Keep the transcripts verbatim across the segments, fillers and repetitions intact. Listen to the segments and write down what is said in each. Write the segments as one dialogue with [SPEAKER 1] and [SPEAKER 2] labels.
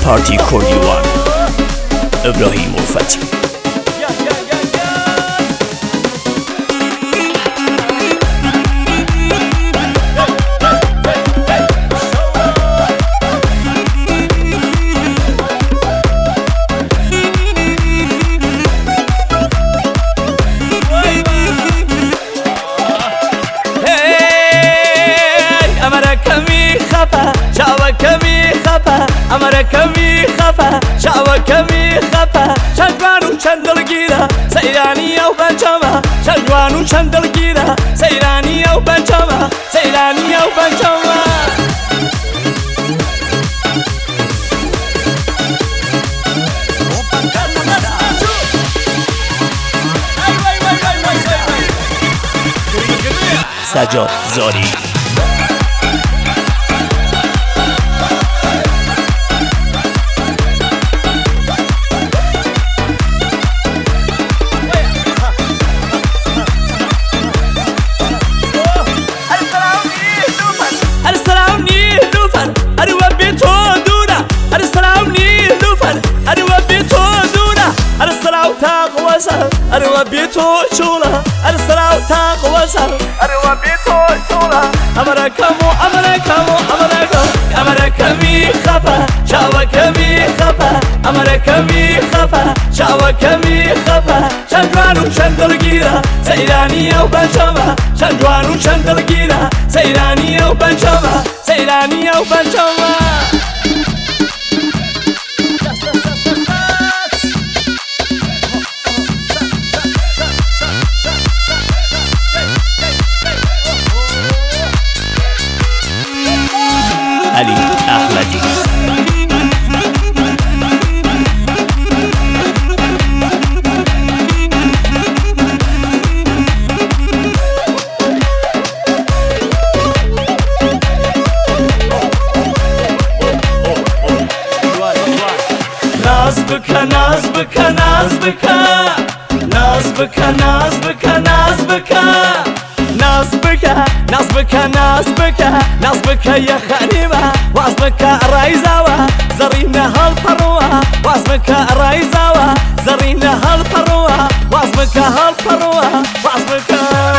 [SPEAKER 1] پارتی کوردیوان ابراهیم الفتی.
[SPEAKER 2] أمركمي خفا شعوكمي خفا شجوانو شندل جيرا سيراني أو بنجما شجوانو شندل جيرا سيراني أو بنجما سيراني أو بنجما
[SPEAKER 1] سجاد زاری.
[SPEAKER 2] أروى بيتو شولا أرسلاو تاق وسر أروى بيتو شولا أمركمو أمركمو أمركم أمركمي خفا شاوكمي خفا أمركمي خفا شاوكمي خفا شنجوانو شندل جيرا سيراني أو بنشما شنجوانو شندل جيرا سيراني أو بنشما سيراني أو بنشما
[SPEAKER 1] علي أحمدي.
[SPEAKER 2] ناز بك ناز بك ناز بك ناز بك ناز بك ناز بك ناز بك ناز بك ناز بك ناز بك يا خانمة واز بك رايزاوة زرينا هالفروة واز بك رايزاوة زرينا هالفروة واز بك هالفروة واز بك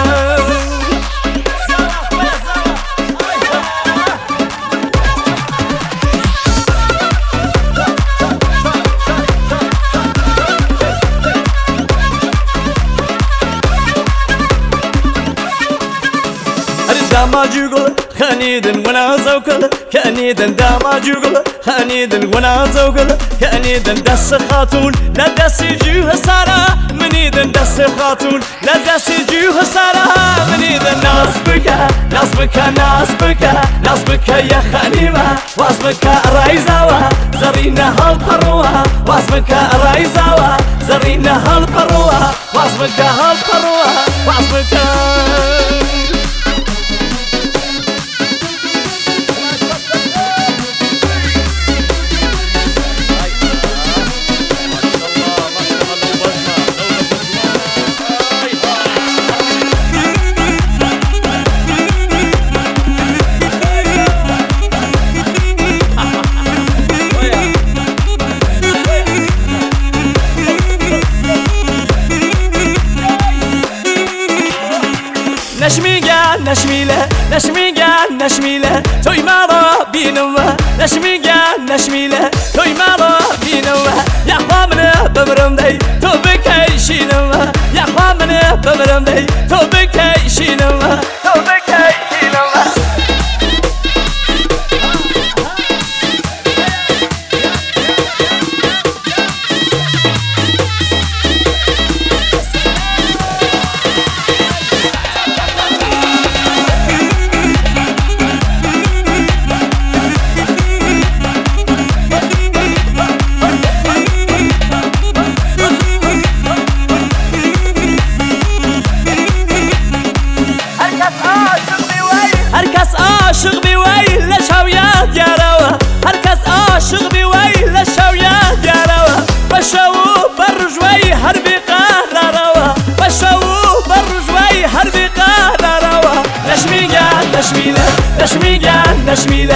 [SPEAKER 2] داما جوجل خنيدن وانا زوكل كأنيدن داما جوجل خنيدن وانا زوكل كأنيدن دس خاتون لا دس جوه سارة منيدن دس خاتون لا دس جوه سارة منيدن ناس بك ناس بك ناس بك ناس بك يا خانمة واس بك رايزاوة زرينا هالفروة واس بك رايزاوة زرينا هالفروة واس بك هالفروة واس بك نشميقة نشميلة نشميقة نشميلة توي مارا بينوه نشميقة نشميلة توي مارا بينوه يا خوامنا بمرمدي تو بكي شينوه يا خوامنا بمرمدي تو بكي شينوه تو بكي شينوه عاشق بوي لشاويات ياراوه هركز عاشق بوي لشاويات ياراوه بشو برجوي هربي قهراوه بشو برجوي هربي قهراوه نشميقة نشميلة نشميقة نشميلة